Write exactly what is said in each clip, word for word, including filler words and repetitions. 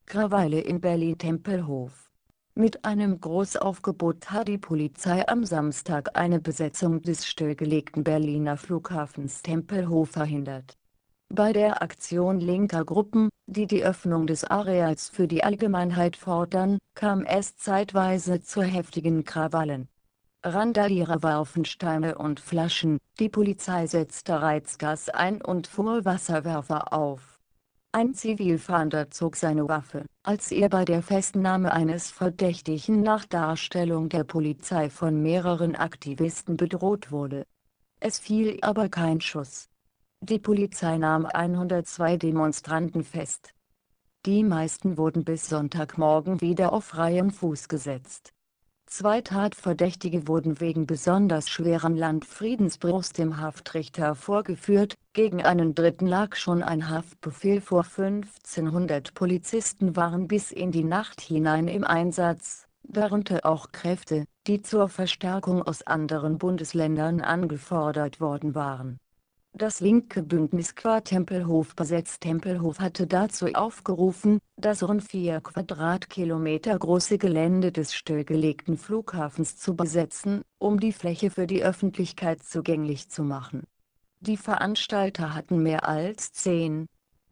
Krawalle in Berlin-Tempelhof. Mit einem Großaufgebot hat die Polizei am Samstag eine Besetzung des stillgelegten Berliner Flughafens Tempelhof verhindert. Bei der Aktion linker Gruppen, die die Öffnung des Areals für die Allgemeinheit fordern, kam es zeitweise zu heftigen Krawallen. Randalierer warfen Steine und Flaschen, die Polizei setzte Reizgas ein und fuhr Wasserwerfer auf. Ein Zivilfahnder zog seine Waffe, als er bei der Festnahme eines Verdächtigen nach Darstellung der Polizei von mehreren Aktivisten bedroht wurde. Es fiel aber kein Schuss. Die Polizei nahm hundertzwei Demonstranten fest. Die meisten wurden bis Sonntagmorgen wieder auf freien Fuß gesetzt. Zwei Tatverdächtige wurden wegen besonders schweren Landfriedensbruchs dem Haftrichter vorgeführt, gegen einen dritten lag schon ein Haftbefehl vor. fünfzehnhundert Polizisten waren bis in die Nacht hinein im Einsatz, darunter auch Kräfte, die zur Verstärkung aus anderen Bundesländern angefordert worden waren. Das linke Bündnis Qua Tempelhof besetzt Tempelhof hatte dazu aufgerufen, das rund vier Quadratkilometer große Gelände des stillgelegten Flughafens zu besetzen, um die Fläche für die Öffentlichkeit zugänglich zu machen. Die Veranstalter hatten mehr als zehntausend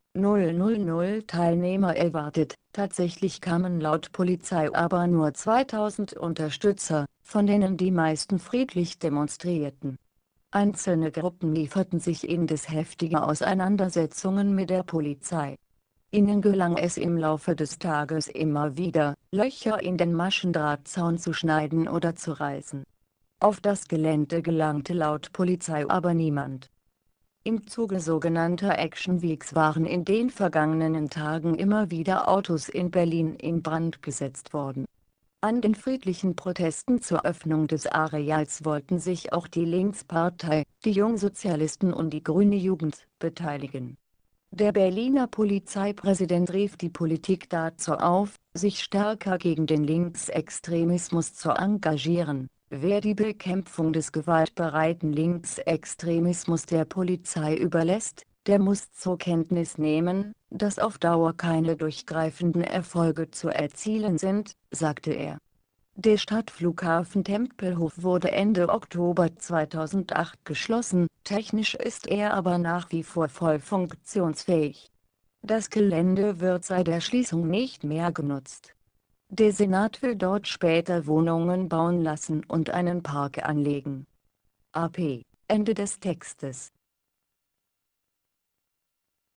Teilnehmer erwartet, tatsächlich kamen laut Polizei aber nur zweitausend Unterstützer, von denen die meisten friedlich demonstrierten. Einzelne Gruppen lieferten sich indes heftige Auseinandersetzungen mit der Polizei. Ihnen gelang es im Laufe des Tages immer wieder, Löcher in den Maschendrahtzaun zu schneiden oder zu reißen. Auf das Gelände gelangte laut Polizei aber niemand. Im Zuge sogenannter Action Weeks waren in den vergangenen Tagen immer wieder Autos in Berlin in Brand gesetzt worden. An den friedlichen Protesten zur Öffnung des Areals wollten sich auch die Linkspartei, die Jungsozialisten und die Grüne Jugend beteiligen. Der Berliner Polizeipräsident rief die Politik dazu auf, sich stärker gegen den Linksextremismus zu engagieren. Wer die Bekämpfung des gewaltbereiten Linksextremismus der Polizei überlässt, der muss zur Kenntnis nehmen, dass auf Dauer keine durchgreifenden Erfolge zu erzielen sind, sagte er. Der Stadtflughafen Tempelhof wurde Ende Oktober zweitausendacht geschlossen, technisch ist er aber nach wie vor voll funktionsfähig. Das Gelände wird seit der Schließung nicht mehr genutzt. Der Senat will dort später Wohnungen bauen lassen und einen Park anlegen. A P. Ende des Textes.